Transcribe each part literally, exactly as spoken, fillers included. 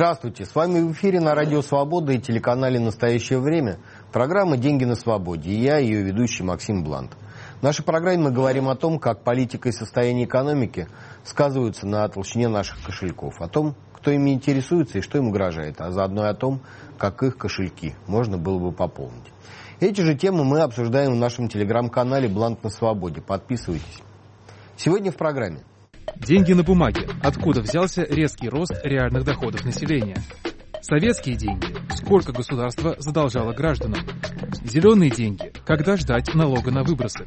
Здравствуйте, с вами в эфире на Радио Свобода и телеканале «Настоящее время» программа «Деньги на свободе» и я, ее ведущий Максим Блант. В нашей программе мы говорим о том, как политика и состояние экономики сказываются на толщине наших кошельков, о том, кто ими интересуется и что им угрожает, а заодно и о том, как их кошельки можно было бы пополнить. Эти же темы мы обсуждаем в нашем телеграм-канале «Блант на свободе». Подписывайтесь. Сегодня в программе. Деньги на бумаге. Откуда взялся резкий рост реальных доходов населения? Советские деньги. Сколько государство задолжало гражданам? Зеленые деньги. Когда ждать налога на выбросы?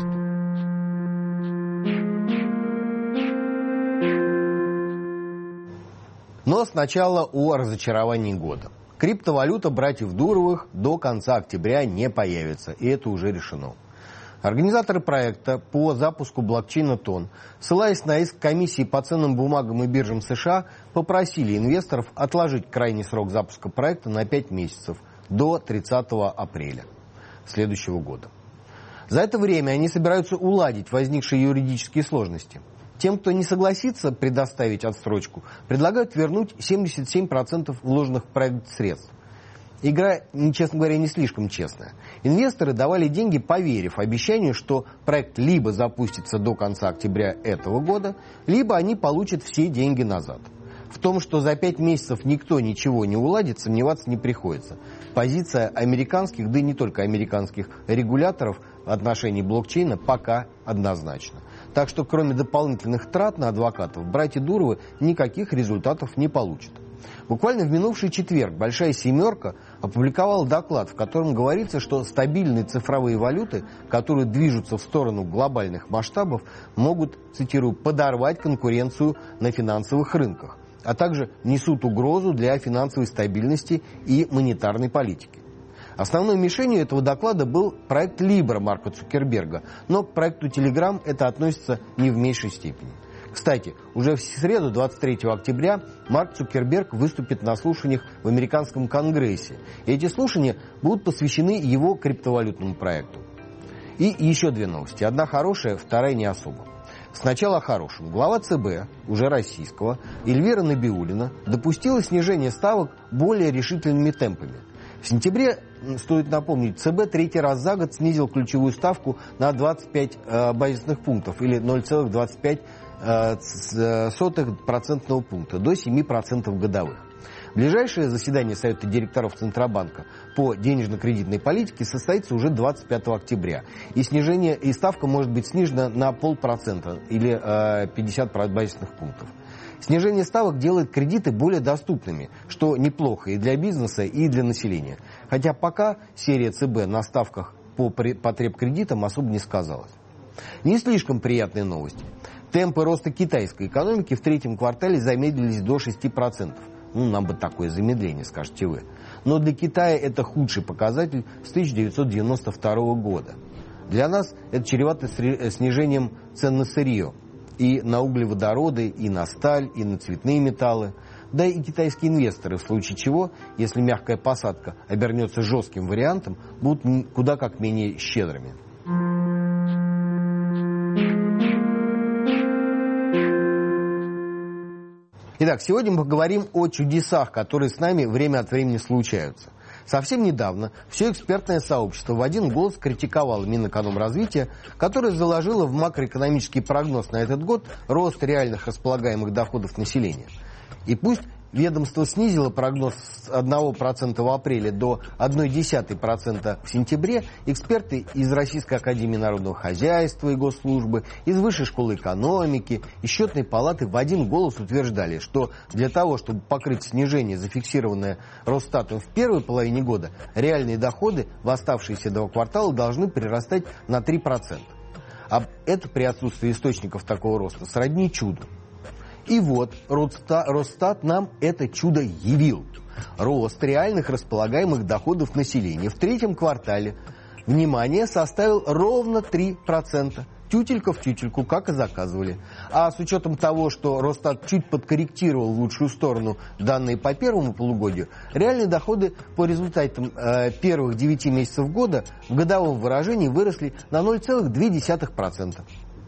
Но сначала о разочаровании года. Криптовалюта братьев Дуровых до конца октября не появится, и это уже решено. Организаторы проекта по запуску блокчейна Тон, ссылаясь на иск комиссии по ценным бумагам и биржам США, попросили инвесторов отложить крайний срок запуска проекта на пять месяцев, до тридцатого апреля следующего года. За это время они собираются уладить возникшие юридические сложности. Тем, кто не согласится предоставить отсрочку, предлагают вернуть семьдесят семь процентов вложенных в проект средств. Игра, честно говоря, не слишком честная. Инвесторы давали деньги, поверив обещанию, что проект либо запустится до конца октября этого года, либо они получат все деньги назад. В том, что за пять месяцев никто ничего не уладит, сомневаться не приходится. Позиция американских, да и не только американских регуляторов в отношении блокчейна пока однозначна. Так что кроме дополнительных трат на адвокатов, братья Дуровы никаких результатов не получат. Буквально в минувший четверг «Большая семерка» опубликовала доклад, в котором говорится, что стабильные цифровые валюты, которые движутся в сторону глобальных масштабов, могут, цитирую, «подорвать конкуренцию на финансовых рынках», а также несут угрозу для финансовой стабильности и монетарной политики. Основной мишенью этого доклада был проект Libra Марка Цукерберга, но к проекту Telegram это относится не в меньшей степени. Кстати, уже в среду, двадцать третьего октября, Марк Цукерберг выступит на слушаниях в американском Конгрессе. И эти слушания будут посвящены его криптовалютному проекту. И еще две новости. Одна хорошая, вторая не особо. Сначала о хорошем. Глава ЦБ, уже российского, Эльвира Набиуллина допустила снижение ставок более решительными темпами. В сентябре, стоит напомнить, ЦБ третий раз за год снизил ключевую ставку на двадцать пять э, базисных пунктов или ноль целых двадцать пять сотых процентного пункта до семи процентов годовых. Ближайшее заседание Совета директоров Центробанка по денежно-кредитной политике состоится уже двадцать пятого октября. И снижение, и ставка может быть снижена на полпроцента или э, пятьдесят базисных пунктов. Снижение ставок делает кредиты более доступными, что неплохо и для бизнеса, и для населения. Хотя пока серия ЦБ на ставках по потребкредитам особо не сказалась. Не слишком приятные новости. Темпы роста китайской экономики в третьем квартале замедлились до шести процентов. Ну, нам бы такое замедление, скажете вы. Но для Китая это худший показатель с тысяча девятьсот девяносто второго года. Для нас это чревато снижением цен на сырье. И на углеводороды, и на сталь, и на цветные металлы. Да и китайские инвесторы, в случае чего, если мягкая посадка обернется жестким вариантом, будут куда как менее щедрыми. Итак, сегодня мы поговорим о чудесах, которые с нами время от времени случаются. Совсем недавно все экспертное сообщество в один голос критиковало Минэкономразвития, которое заложило в макроэкономический прогноз на этот год рост реальных располагаемых доходов населения. И пусть ведомство снизило прогноз с одного процента в апреле до ноль целых одна десятая процента в сентябре, эксперты из Российской академии народного хозяйства и госслужбы, из Высшей школы экономики и Счетной палаты в один голос утверждали, что для того, чтобы покрыть снижение, зафиксированное Росстатом в первой половине года, реальные доходы в оставшиеся два квартала должны прирастать на три процента. А это при отсутствии источников такого роста сродни чуду. И вот Росстат нам это чудо явил. Рост реальных располагаемых доходов населения в третьем квартале, внимание, составил ровно три процента. Тютелька в тютельку, как и заказывали. А с учетом того, что Росстат чуть подкорректировал в лучшую сторону данные по первому полугодию, реальные доходы по результатам э, первых девяти месяцев года в годовом выражении выросли на ноль целых две десятых процента.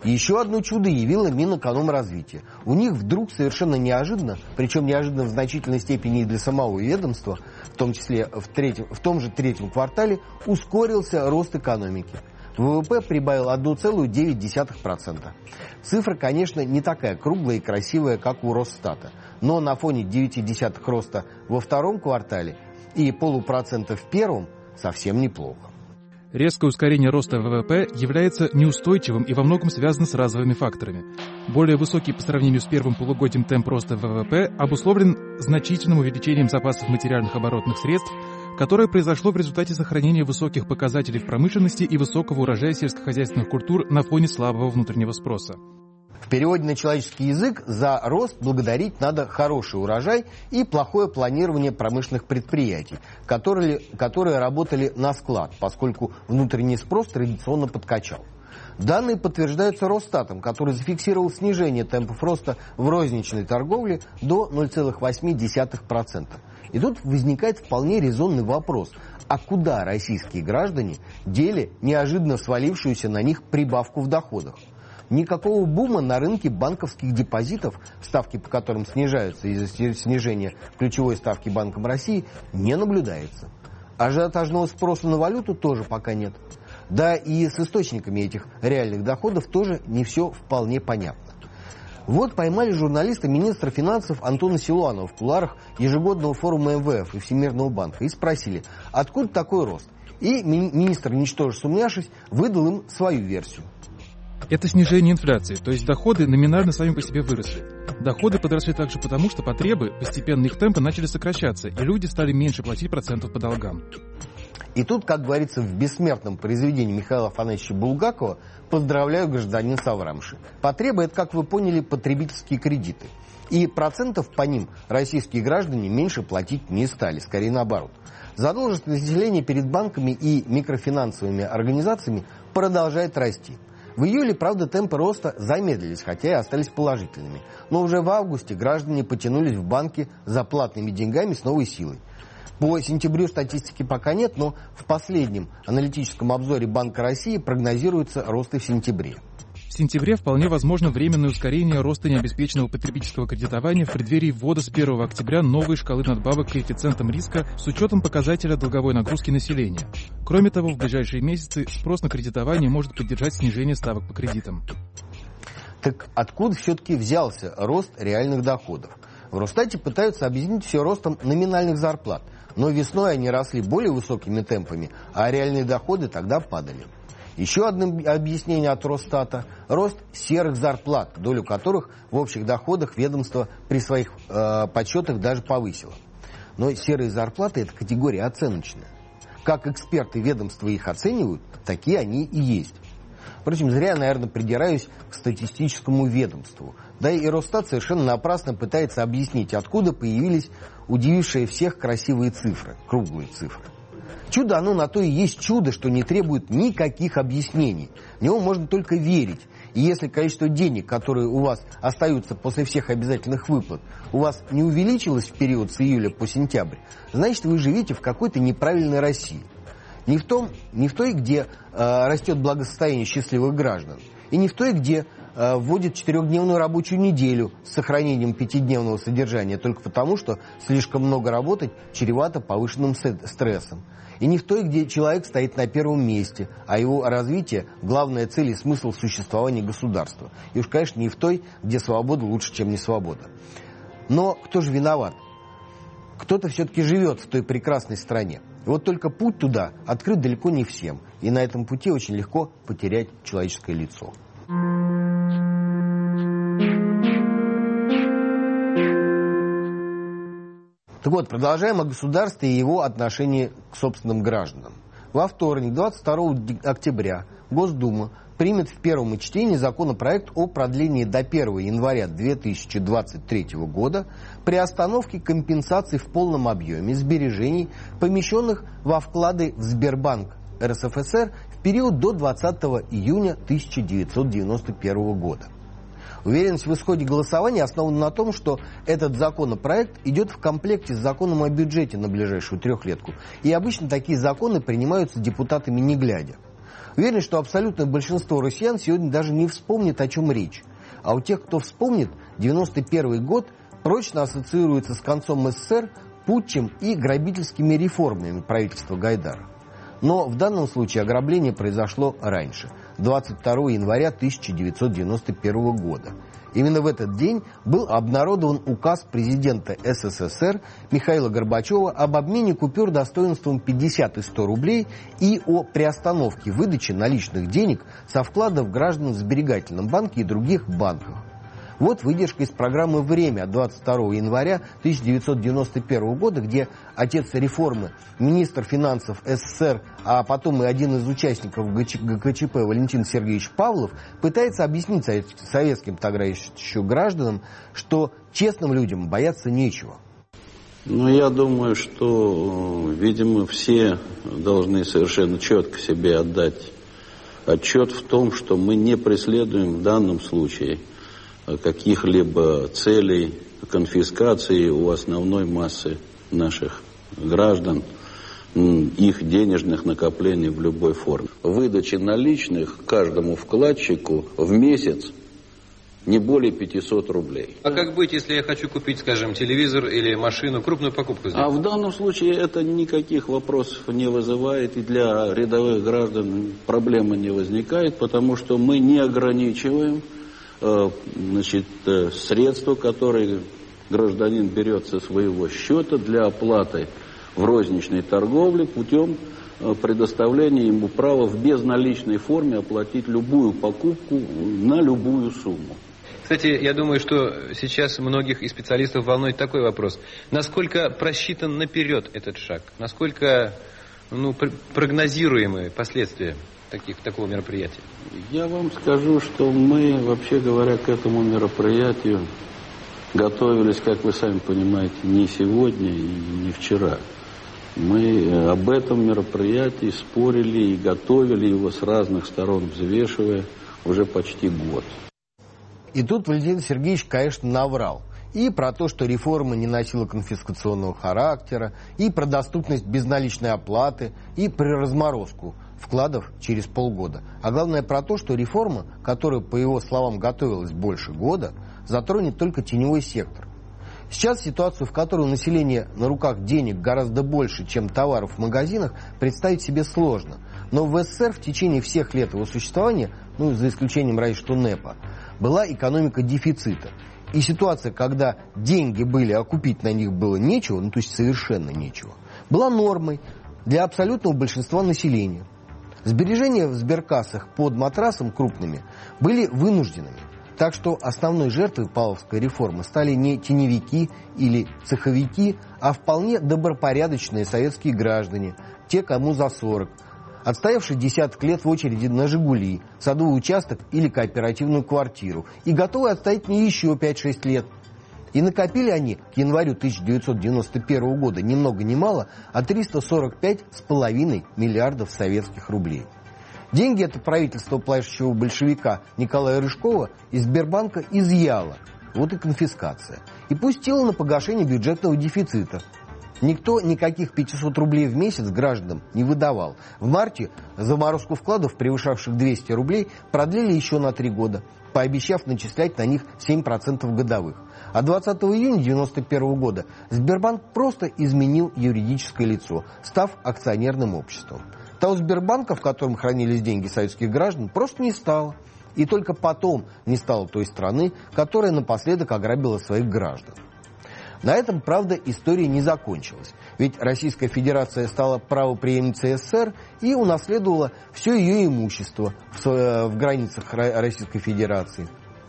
Еще одно чудо явило Минэкономразвития. У них вдруг совершенно неожиданно, причем неожиданно в значительной степени и для самого ведомства, в том числе в, третьем, в том же третьем квартале, ускорился рост экономики. ВВП прибавил одна целая девять десятых процента. Цифра, конечно, не такая круглая и красивая, как у Росстата, но на фоне девяти десятых роста во втором квартале и полупроцента в первом совсем неплохо. Резкое ускорение роста ВВП является неустойчивым и во многом связано с разовыми факторами. Более высокий по сравнению с первым полугодием темп роста ВВП обусловлен значительным увеличением запасов материальных оборотных средств, которое произошло в результате сохранения высоких показателей в промышленности и высокого урожая сельскохозяйственных культур на фоне слабого внутреннего спроса. В переводе на человеческий язык за рост благодарить надо хороший урожай и плохое планирование промышленных предприятий, которые, которые работали на склад, поскольку внутренний спрос традиционно подкачал. Данные подтверждаются Росстатом, который зафиксировал снижение темпов роста в розничной торговле до ноль целых восемь десятых процента. И тут возникает вполне резонный вопрос, а куда российские граждане дели неожиданно свалившуюся на них прибавку в доходах? Никакого бума на рынке банковских депозитов, ставки по которым снижаются из-за снижения ключевой ставки Банком России, не наблюдается. Ажиотажного спроса на валюту тоже пока нет. Да и с источниками этих реальных доходов тоже не все вполне понятно. Вот поймали журналисты министра финансов Антона Силуанова в кулуарах ежегодного форума эм вэ эф и Всемирного банка и спросили, откуда такой рост. И ми- министр, ничтоже сумняшись, выдал им свою версию. Это снижение инфляции, то есть доходы номинально сами по себе выросли. Доходы подросли также потому, что потребы, постепенно их темпы начали сокращаться, и люди стали меньше платить процентов по долгам. И тут, как говорится в бессмертном произведении Михаила Афанасьевича Булгакова, поздравляю, гражданин Саврамши. Потребы – это, как вы поняли, потребительские кредиты. И процентов по ним российские граждане меньше платить не стали, скорее наоборот. Задолженность населения перед банками и микрофинансовыми организациями продолжает расти. В июле, правда, темпы роста замедлились, хотя и остались положительными. Но уже в августе граждане потянулись в банки за платными деньгами с новой силой. По сентябрю статистики пока нет, но в последнем аналитическом обзоре Банка России прогнозируется рост и в сентябре. В сентябре вполне возможно временное ускорение роста необеспеченного потребительского кредитования в преддверии ввода с первого октября новой шкалы надбавок к коэффициентам риска с учетом показателя долговой нагрузки населения. Кроме того, в ближайшие месяцы спрос на кредитование может поддержать снижение ставок по кредитам. Так откуда все-таки взялся рост реальных доходов? В Росстате пытаются объяснить все ростом номинальных зарплат, но весной они росли более высокими темпами, а реальные доходы тогда падали. Еще одно объяснение от Росстата – рост серых зарплат, долю которых в общих доходах ведомство при своих э, подсчетах даже повысило. Но серые зарплаты – это категория оценочная. Как эксперты ведомства их оценивают, такие они и есть. Впрочем, зря, наверное, придираюсь к статистическому ведомству. Да и Росстат совершенно напрасно пытается объяснить, откуда появились удивившие всех красивые цифры, круглые цифры. Чудо оно на то и есть чудо, что не требует никаких объяснений. В него можно только верить. И если количество денег, которые у вас остаются после всех обязательных выплат, у вас не увеличилось в период с июля по сентябрь, значит, вы живете в какой-то неправильной России. Не в том, не в той, где э, растет благосостояние счастливых граждан, и не в той, где э, вводят четырехдневную рабочую неделю с сохранением пятидневного содержания только потому, что слишком много работать чревато повышенным стрессом. И не в той, где человек стоит на первом месте, а его развитие – главная цель и смысл существования государства. И уж, конечно, не в той, где свобода лучше, чем не свобода. Но кто же виноват? Кто-то все-таки живет в той прекрасной стране. И вот только путь туда открыт далеко не всем. И на этом пути очень легко потерять человеческое лицо. Так вот, продолжаем о государстве и его отношении к собственным гражданам. Во вторник, двадцать второго октября, Госдума примет в первом чтении законопроект о продлении до первого января две тысячи двадцать третьего года приостановки компенсаций в полном объеме сбережений, помещенных во вклады в Сбербанк эр эс эф эс эр в период до двадцатого июня тысяча девятьсот девяносто первого года. Уверенность в исходе голосования основана на том, что этот законопроект идет в комплекте с законом о бюджете на ближайшую трехлетку. И обычно такие законы принимаются депутатами не глядя. Уверен, что абсолютное большинство россиян сегодня даже не вспомнит, о чем речь. А у тех, кто вспомнит, девяносто первый год прочно ассоциируется с концом СССР, путчем и грабительскими реформами правительства Гайдара. Но в данном случае ограбление произошло раньше, двадцать второго января тысяча девятьсот девяносто первого года. Именно в этот день был обнародован указ президента СССР Михаила Горбачева об обмене купюр достоинством пятьдесят и сто рублей и о приостановке выдачи наличных денег со вкладов граждан в сберегательном банке и других банках. Вот выдержка из программы «Время» от двадцать второго января тысяча девятьсот девяносто первого года, где отец реформы, министр финансов СССР, а потом и один из участников ГКЧП Валентин Сергеевич Павлов пытается объяснить советским тогда еще гражданам, что честным людям бояться нечего. Ну, я думаю, что, видимо, все должны совершенно четко себе отдать отчет в том, что мы не преследуем в данном случае каких-либо целей конфискации у основной массы наших граждан, их денежных накоплений в любой форме. Выдача наличных каждому вкладчику в месяц не более пятисот рублей. А как быть, если я хочу купить, скажем, телевизор или машину, крупную покупку сделать? А в данном случае это никаких вопросов не вызывает, и для рядовых граждан проблемы не возникает, потому что мы не ограничиваем значит, средства, которые гражданин берет со своего счета для оплаты в розничной торговле путем предоставления ему права в безналичной форме оплатить любую покупку на любую сумму. Кстати, я думаю, что сейчас многих и специалистов волнует такой вопрос. Насколько просчитан наперед этот шаг? Насколько ну, прогнозируемые последствия таких, такого мероприятия? Я вам скажу, что мы, вообще говоря, к этому мероприятию готовились, как вы сами понимаете, не сегодня и не вчера. Мы об этом мероприятии спорили и готовили его с разных сторон, взвешивая уже почти год. И тут Валентин Сергеевич, конечно, наврал. И про то, что реформа не носила конфискационного характера, и про доступность безналичной оплаты, и про разморозку вкладов через полгода. А главное про то, что реформа, которая, по его словам, готовилась больше года, затронет только теневой сектор. Сейчас ситуацию, в которой у населения на руках денег гораздо больше, чем товаров в магазинах, представить себе сложно. Но в СССР в течение всех лет его существования, ну, за исключением разве что НЭПа, была экономика дефицита. И ситуация, когда деньги были, а купить на них было нечего, ну то есть совершенно нечего, была нормой для абсолютного большинства населения. Сбережения в сберкассах под матрасом крупными были вынужденными. Так что основной жертвой павловской реформы стали не теневики или цеховики, а вполне добропорядочные советские граждане, те, кому за сорок, отстоявшие десяток лет в очереди на «Жигули», садовый участок или кооперативную квартиру, и готовы отстоять не еще пять-шесть лет. И накопили они к январю тысяча девятьсот девяносто первого года ни много ни мало, а триста сорок пять с половиной миллиардов советских рублей. Деньги это правительство плачущего большевика Николая Рыжкова из Сбербанка изъяло. Вот и конфискация. И пустило на погашение бюджетного дефицита. Никто никаких пятьсот рублей в месяц гражданам не выдавал. В марте заморозку вкладов, превышавших двести рублей, продлили еще на три года, пообещав начислять на них семь процентов годовых. А двадцатого июня девяносто первого года Сбербанк просто изменил юридическое лицо, став акционерным обществом. Того Сбербанка, в котором хранились деньги советских граждан, просто не стало. И только потом не стало той страны, которая напоследок ограбила своих граждан. На этом, правда, история не закончилась. Ведь Российская Федерация стала правопреемницей СССР и унаследовала все ее имущество в, в границах Российской Федерации.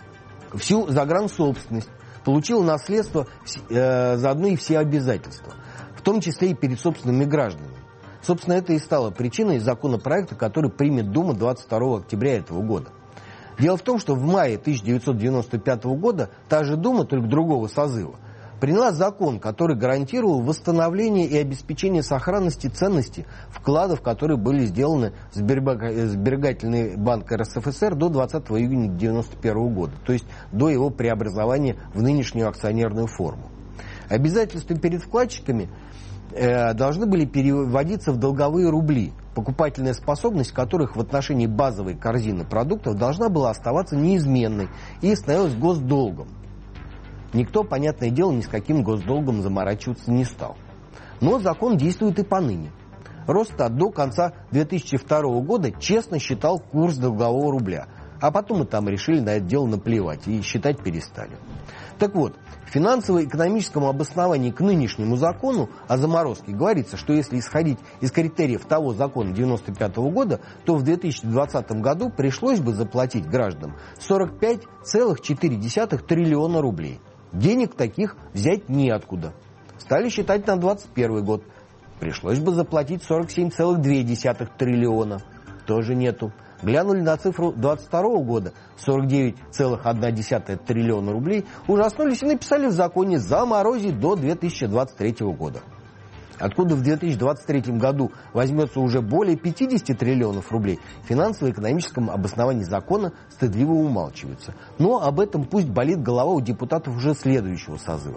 Всю загрансобственность, получила наследство, э, заодно и все обязательства, в том числе и перед собственными гражданами. Собственно, это и стало причиной законопроекта, который примет Дума двадцать второго октября этого года. Дело в том, что в мае тысяча девятьсот девяносто пятого года та же Дума, только другого созыва, приняла закон, который гарантировал восстановление и обеспечение сохранности ценностей вкладов, которые были сделаны в Сберегательный банк РСФСР до двадцатого июня девяносто первого года, то есть до его преобразования в нынешнюю акционерную форму. Обязательства перед вкладчиками э, должны были переводиться в долговые рубли, покупательная способность которых в отношении базовой корзины продуктов должна была оставаться неизменной и становилась госдолгом. Никто, понятное дело, ни с каким госдолгом заморачиваться не стал. Но закон действует и поныне. Росстат до конца две тысячи второго года честно считал курс долгового рубля, а потом и там решили на это дело наплевать и считать перестали. Так вот, в финансово-экономическом обосновании к нынешнему закону о заморозке говорится, что если исходить из критериев того закона девяносто пятого года, то в две тысячи двадцатом году пришлось бы заплатить гражданам сорок пять целых четыре десятых триллиона рублей. Денег таких взять неоткуда. Стали считать на двадцать первый год. Пришлось бы заплатить сорок семь целых две десятых триллиона. Тоже нету. Глянули на цифру двадцать второго года, сорок девять целых одна десятая триллиона рублей, ужаснулись и написали в законе заморозить до две тысячи двадцать третьего года. Откуда в две тысячи двадцать третьем году возьмется уже более пятьдесят триллионов рублей, в финансово-экономическом обосновании закона стыдливо умалчивается. Но об этом пусть болит голова у депутатов уже следующего созыва.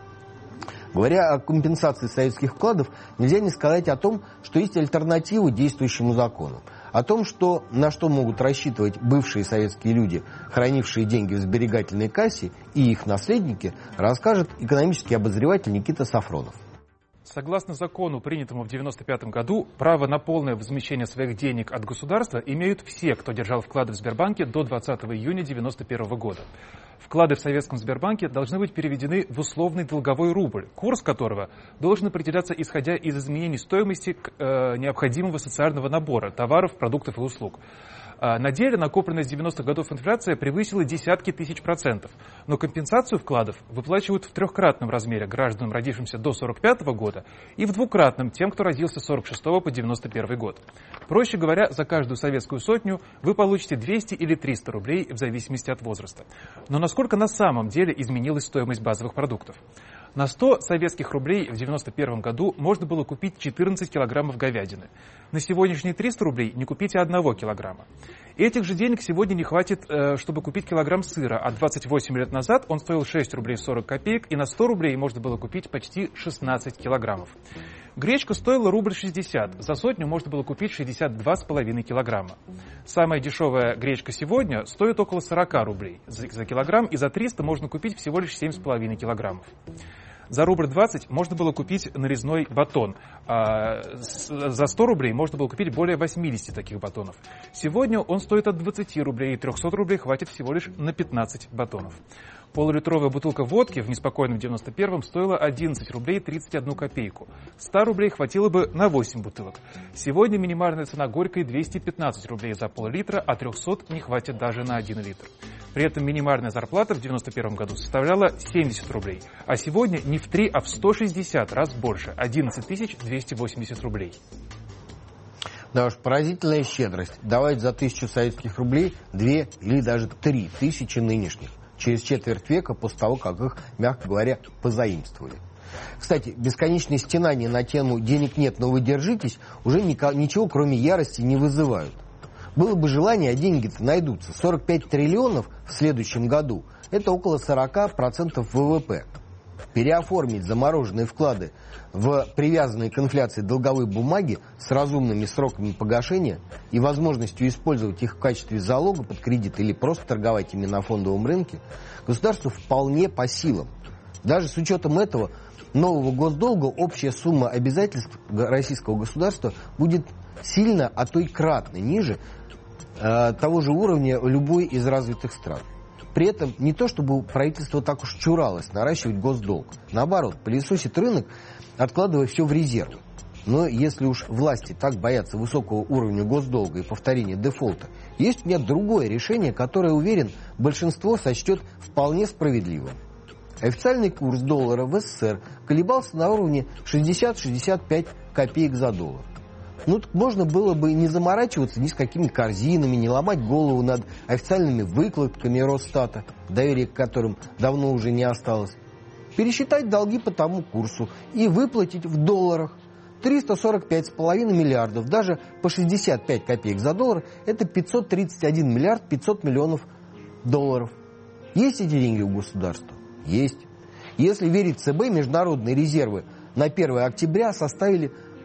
Говоря о компенсации советских вкладов, нельзя не сказать о том, что есть альтернатива действующему закону. О том, что, на что могут рассчитывать бывшие советские люди, хранившие деньги в сберегательной кассе, и их наследники, расскажет экономический обозреватель Никита Сафронов. Согласно закону, принятому в девяносто пятом году, право на полное возмещение своих денег от государства имеют все, кто держал вклады в Сбербанке до двадцатого июня девяносто первого года. Вклады в советском Сбербанке должны быть переведены в условный долговой рубль, курс которого должен определяться исходя из изменений стоимости э, необходимого социального набора товаров, продуктов и услуг. На деле накопленная с девяностых годов инфляция превысила десятки тысяч процентов, но компенсацию вкладов выплачивают в трехкратном размере гражданам, родившимся до сорок пятого года, и в двукратном тем, кто родился с сорок шестого по девяносто первый год. Проще говоря, за каждую советскую сотню вы получите двести или триста рублей в зависимости от возраста. Но насколько на самом деле изменилась стоимость базовых продуктов? На сто советских рублей в девяносто первом году можно было купить четырнадцать килограммов говядины. На сегодняшние триста рублей не купите одного килограмма. Этих же денег сегодня не хватит, чтобы купить килограмм сыра, а двадцать восемь лет назад он стоил шесть рублей сорок копеек, и на сто рублей можно было купить почти шестнадцать килограммов. Гречка стоила рубль шестьдесят, за сотню можно было купить шестьдесят два с половиной килограмма. Самая дешевая гречка сегодня стоит около сорок рублей за килограмм, и за триста можно купить всего лишь семь с половиной килограммов. За рубль двадцать можно было купить нарезной батон, а за сто рублей можно было купить более восьмидесяти таких батонов. Сегодня он стоит от двадцати рублей, и трехсот рублей хватит всего лишь на пятнадцать батонов. Полулитровая бутылка водки в неспокойном девяносто первом стоила одиннадцать рублей тридцать одну копейку. ста рублей хватило бы на восемь бутылок. Сегодня минимальная цена горькой двести пятнадцать рублей за пол-литра, а трехсот не хватит даже на один литр. При этом минимальная зарплата в девяносто первом году составляла семьдесят рублей, а сегодня не в три, а в сто шестьдесят раз больше – одиннадцать тысяч двести восемьдесят рублей. Да уж, поразительная щедрость. Давать за тысячу советских рублей две или даже три тысячи нынешних. Через четверть века после того, как их, мягко говоря, позаимствовали. Кстати, бесконечные стенания на тему «денег нет, но вы держитесь» уже ничего, кроме ярости, не вызывают. Было бы желание, а деньги-то найдутся. сорок пять триллионов в следующем году – это около сорок процентов ВВП. Переоформить замороженные вклады в привязанные к инфляции долговые бумаги с разумными сроками погашения и возможностью использовать их в качестве залога под кредит или просто торговать ими на фондовом рынке государству вполне по силам. Даже с учетом этого нового госдолга общая сумма обязательств российского государства будет сильно, а то и кратно ниже э, того же уровня любой из развитых стран. При этом не то, чтобы правительство так уж чуралось наращивать госдолг. Наоборот, пылесосит рынок, откладывая все в резерв. Но если уж власти так боятся высокого уровня госдолга и повторения дефолта, есть у меня другое решение, которое, уверен, большинство сочтет вполне справедливым. Официальный курс доллара в СССР колебался на уровне шестьдесят - шестьдесят пять копеек за доллар. Ну, так можно было бы не заморачиваться ни с какими корзинами, не ломать голову над официальными выкладками Росстата, доверия к которым давно уже не осталось. Пересчитать долги по тому курсу и выплатить в долларах триста сорок пять целых пять десятых миллиардов, даже по шестьдесят пять копеек за доллар, это пятьсот тридцать один миллиард пятьсот миллионов долларов. Есть эти деньги у государства? Есть. Если верить ЦБ, международные резервы на первое октября составили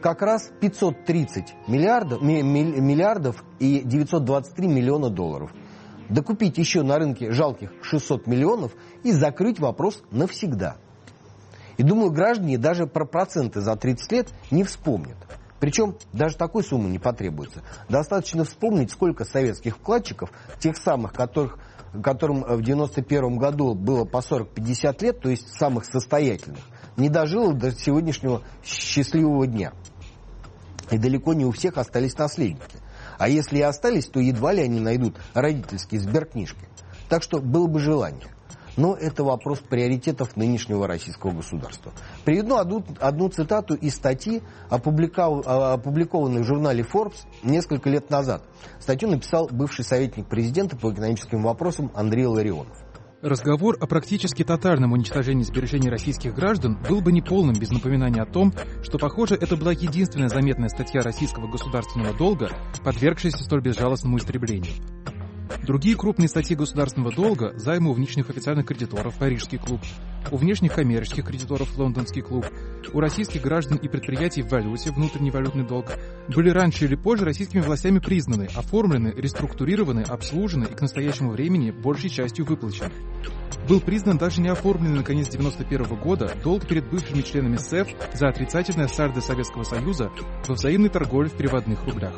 как раз пятьсот тридцать миллиардов, миллиардов и девятьсот двадцать три миллиона долларов. Докупить еще на рынке жалких шестьсот миллионов и закрыть вопрос навсегда. И думаю, граждане даже про проценты за тридцать лет не вспомнят. Причем даже такой суммы не потребуется. Достаточно вспомнить, сколько советских вкладчиков, тех самых, которых, которым в девяносто первом году было по сорок-пятьдесят лет, то есть самых состоятельных, не дожило до сегодняшнего счастливого дня. И далеко не у всех остались наследники. А если и остались, то едва ли они найдут родительские сберкнижки. Так что было бы желание. Но это вопрос приоритетов нынешнего российского государства. Приведу одну, одну цитату из статьи, опубликованной в журнале Forbes несколько лет назад. Статью написал бывший советник президента по экономическим вопросам Андрей Ларионов. Разговор о практически тотальном уничтожении сбережений российских граждан был бы неполным без напоминания о том, что, похоже, это была единственная заметная статья российского государственного долга, подвергшаяся столь безжалостному истреблению. Другие крупные статьи государственного долга – займы у внешних официальных кредиторов Парижский клуб, у внешних коммерческих кредиторов Лондонский клуб, у российских граждан и предприятий в валюте внутренний валютный долг были раньше или позже российскими властями признаны, оформлены, реструктурированы, обслужены и к настоящему времени большей частью выплачены. Был признан даже не оформленный на конец девяносто первого года долг перед бывшими членами СЭФ за отрицательное сальдо Советского Союза во взаимной торговле в переводных рублях.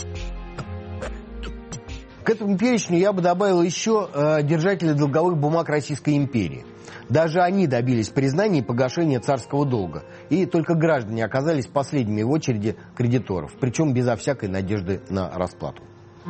К этому перечню я бы добавил еще э, держателей долговых бумаг Российской империи. Даже они добились признания и погашения царского долга. И только граждане оказались последними в очереди кредиторов, причем безо всякой надежды на расплату.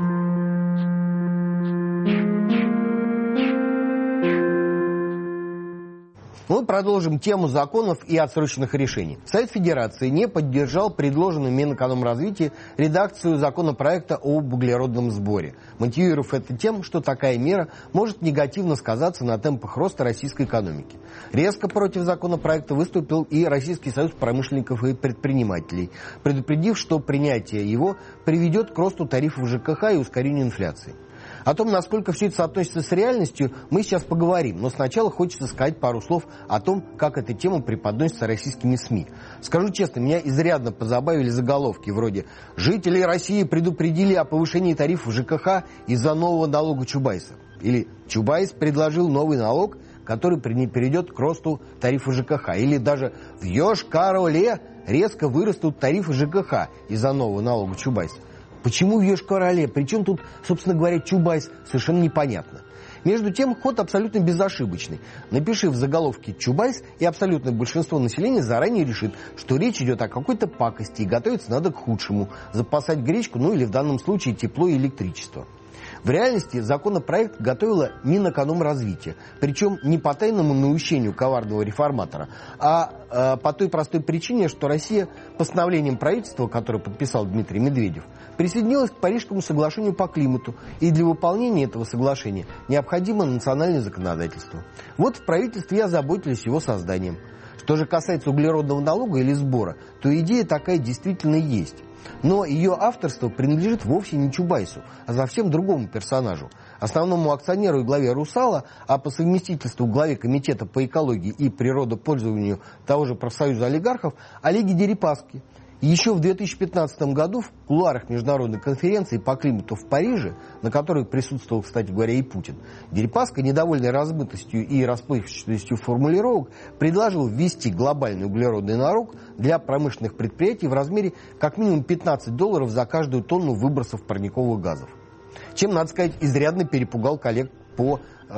Мы продолжим тему законов и отсроченных решений. Совет Федерации не поддержал предложенную Минэкономразвития редакцию законопроекта об углеродном сборе, мотивировав это тем, что такая мера может негативно сказаться на темпах роста российской экономики. Резко против законопроекта выступил и Российский союз промышленников и предпринимателей, предупредив, что принятие его приведет к росту тарифов ЖКХ и ускорению инфляции. О том, насколько все это соотносится с реальностью, мы сейчас поговорим. Но сначала хочется сказать пару слов о том, как эта тема преподносится российскими СМИ. Скажу честно, меня изрядно позабавили заголовки вроде «Жители России предупредили о повышении тарифов ЖКХ из-за нового налога Чубайса». Или «Чубайс предложил новый налог, который приведет к росту тарифа ЖКХ». Или даже «В Йошкар-Оле резко вырастут тарифы ЖКХ из-за нового налога Чубайса». Почему в Йошкар-Оле? Причем тут, собственно говоря, Чубайс? Совершенно непонятно. Между тем, ход абсолютно безошибочный. Напиши в заголовке «Чубайс», и абсолютное большинство населения заранее решит, что речь идет о какой-то пакости, и готовиться надо к худшему. Запасать гречку, ну или в данном случае тепло и электричество. В реальности законопроект готовила Минэкономразвития, причем не по тайному наущению коварного реформатора, а э, по той простой причине, что Россия постановлением правительства, которое подписал Дмитрий Медведев, присоединилась к Парижскому соглашению по климату, и для выполнения этого соглашения необходимо национальное законодательство. Вот в правительстве и озаботились его созданием. Что же касается углеродного налога или сбора, то идея такая действительно есть. Но ее авторство принадлежит вовсе не Чубайсу, а совсем другому персонажу. Основному акционеру и главе «Русала», а по совместительству главе Комитета по экологии и природопользованию того же профсоюза олигархов Олеге Дерипаске. Еще в две тысячи пятнадцатом году в кулуарах международной конференции по климату в Париже, на которой присутствовал, кстати говоря, и Путин, Дерипаска, недовольный размытостью и расплывчатостью формулировок, предложил ввести глобальный углеродный налог для промышленных предприятий в размере как минимум пятнадцать долларов за каждую тонну выбросов парниковых газов. Чем, надо сказать, изрядно перепугал коллег по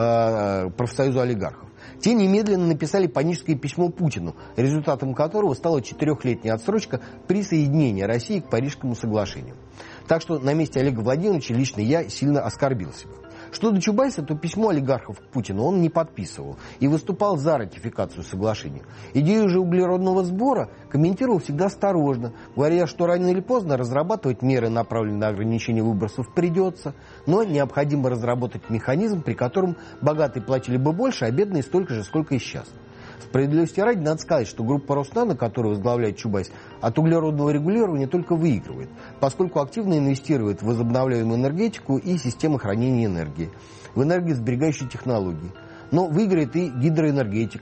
э, профсоюзу олигархов. Те немедленно написали паническое письмо Путину, результатом которого стала четырехлетняя отсрочка присоединения России к Парижскому соглашению. Так что на месте Олега Владимировича лично я сильно оскорбился. Что до Чубайса, то письмо олигархов к Путину он не подписывал и выступал за ратификацию соглашения. Идею же углеродного сбора комментировал всегда осторожно, говоря, что рано или поздно разрабатывать меры, направленные на ограничение выбросов, придется, но необходимо разработать механизм, при котором богатые платили бы больше, а бедные столько же, сколько и сейчас. Справедливости ради, надо сказать, что группа Роснано, которую возглавляет Чубайс, от углеродного регулирования только выигрывает, поскольку активно инвестирует в возобновляемую энергетику и системы хранения энергии, в энергосберегающие технологии. Но выиграет и гидроэнергетика,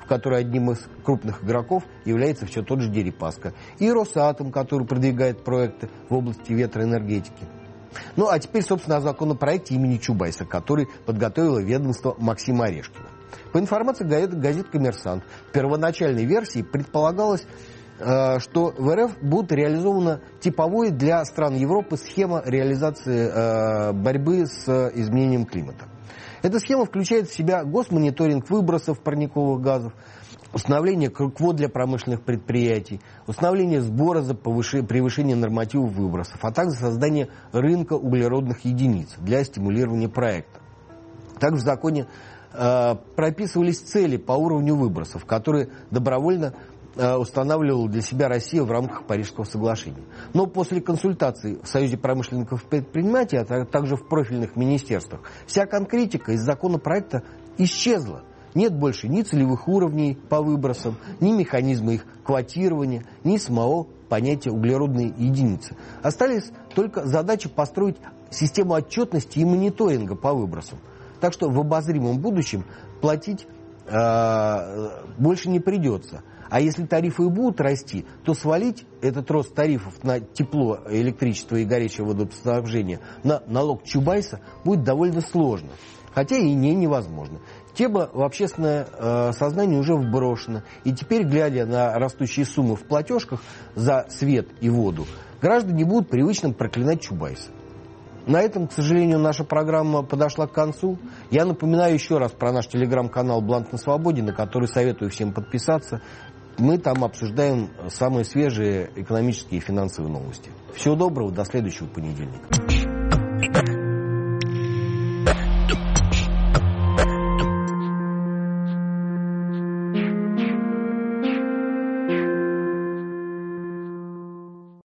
в которой одним из крупных игроков является все тот же Дерипаска, и Росатом, который продвигает проекты в области ветроэнергетики. Ну, а теперь, собственно, о законопроекте имени Чубайса, который подготовило ведомство Максима Орешкина. По информации газет «Коммерсант», в первоначальной версии предполагалось, что в РФ будет реализована типовой для стран Европы схема реализации борьбы с изменением климата. Эта схема включает в себя госмониторинг выбросов парниковых газов, установление квот для промышленных предприятий, установление сбора за превышение нормативов выбросов, а также создание рынка углеродных единиц для стимулирования проекта. Также в законе э, прописывались цели по уровню выбросов, которые добровольно э, устанавливала для себя Россия в рамках Парижского соглашения. Но после консультаций в Союзе промышленников и предпринимателей, а также в профильных министерствах, вся конкретика из законопроекта исчезла. Нет больше ни целевых уровней по выбросам, ни механизма их квотирования, ни самого понятия углеродной единицы. Остались только задачи построить систему отчетности и мониторинга по выбросам. Так что в обозримом будущем платить э, больше не придется. А если тарифы и будут расти, то свалить этот рост тарифов на тепло, электричество и горячее водоснабжение на налог Чубайса будет довольно сложно. Хотя и не невозможно. Тема в общественное э, сознание уже вброшена. И теперь, глядя на растущие суммы в платежках за свет и воду, граждане будут привычно проклинать Чубайса. На этом, к сожалению, наша программа подошла к концу. Я напоминаю еще раз про наш телеграм-канал «Бланк на свободе», на который советую всем подписаться. Мы там обсуждаем самые свежие экономические и финансовые новости. Всего доброго, до следующего понедельника.